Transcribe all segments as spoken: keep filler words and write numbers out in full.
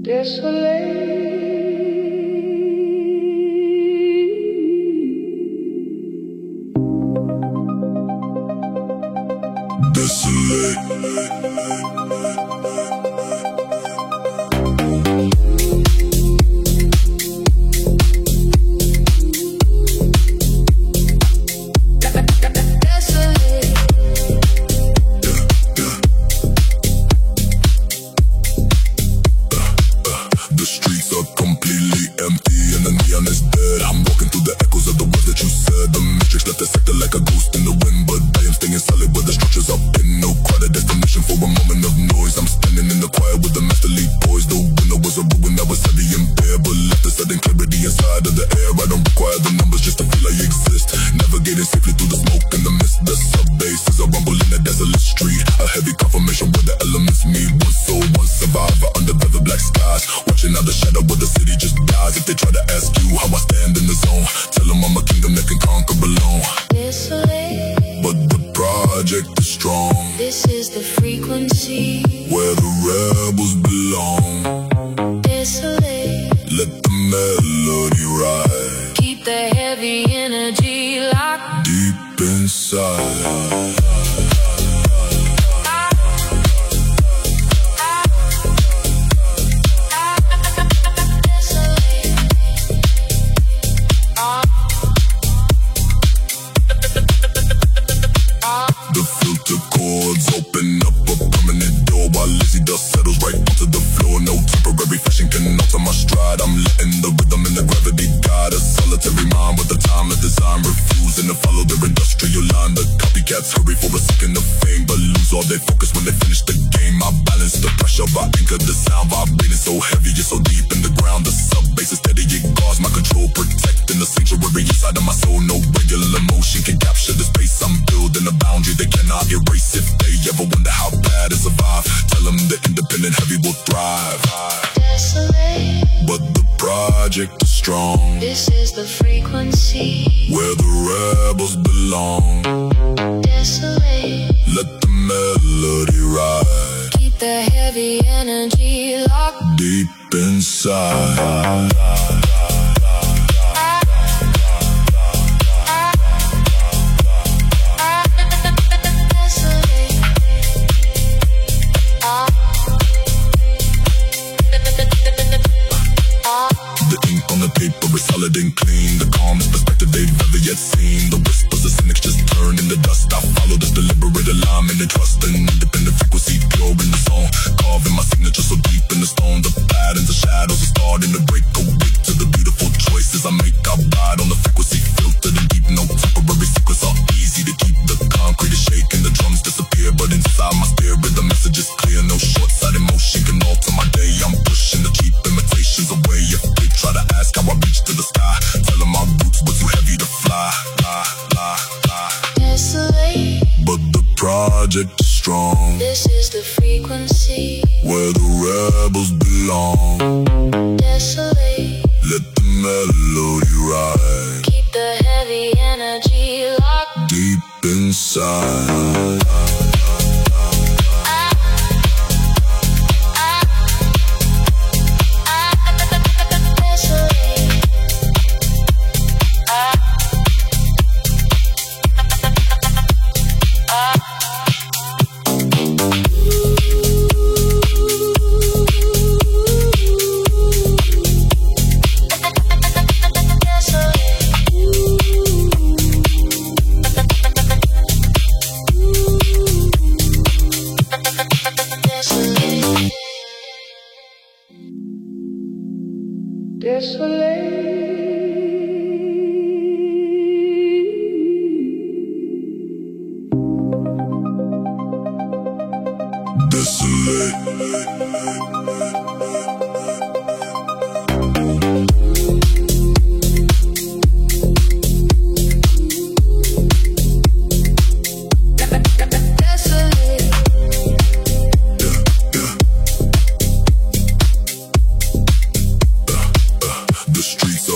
The streets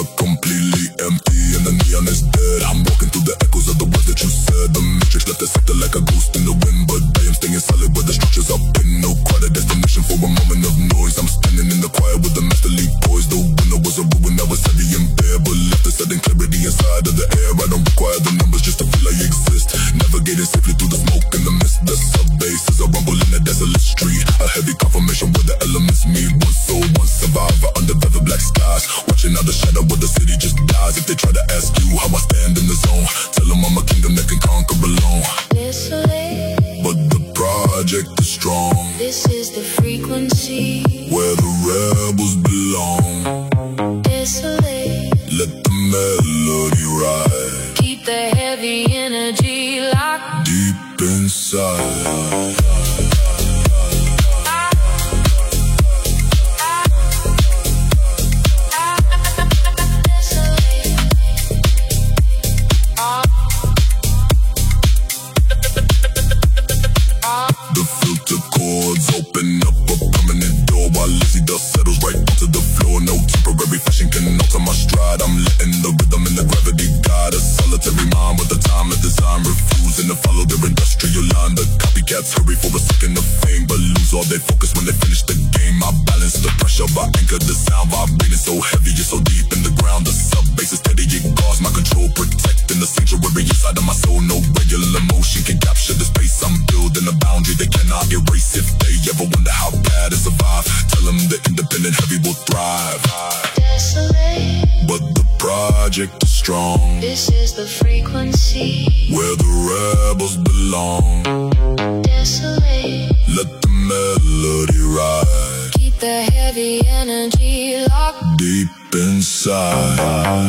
frequency where the rebels belong. Desolate, let the melody ride. Keep the heavy energy locked deep inside. Open up a permanent door while lazy dust settles right onto the floor. No temporary fashion can alter my stride. I'm letting the rhythm and the gravity guide a solitary mind with the time of design, refusing to follow their industrial line. The copycats hurry for a second of fame, but lose all their focus when they finish the game. I balance the pressure, I anchor the sound, vibrating so heavy, it's so deep in the ground. The sub-bass is steady, it guards my control, protecting the sanctuary inside of my soul. No regular motion can capture the space I'm building, a boundary they cannot erase. If they ever wonder how bad to survive, tell them the independent heavy will thrive. Desolate, but the project is strong. This is the frequency where the rebels belong. Desolate, let the melody ride. Keep the heavy energy locked deep inside.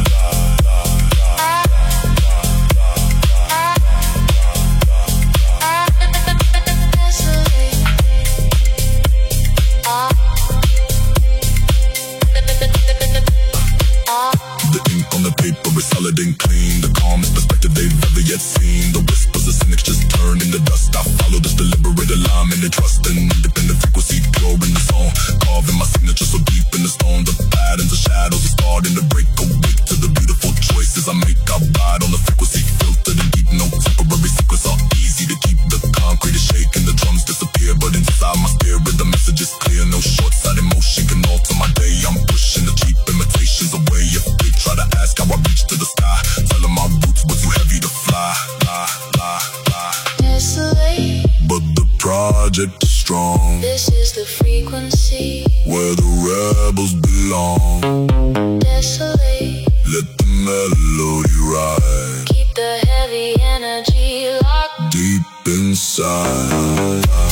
Solid and clean, the calmest perspective they've ever yet seen. The whispers of cynics just turn into dust. I follow this deliberate alignment and trust an independent frequency, pure in the zone. Carving my signature so deep in the stone. The patterns of shadows are starting to break awake to the beautiful choices I make. I ride on the frequency filtered and deep. No temporary secrets are easy to keep. The concrete is shaking, the drums disappear, but inside my spirit the message is clear. No short-sighted motion can alter my day. I'm pushing the cheap imitations away. If they try to ask how I reach to the sky, tell them my roots were too heavy to fly. Fly, fly, fly. Desolate, but the project is strong. This is the frequency where the rebels belong. Desolate, let the melody ride. Keep the heavy energy locked deep inside.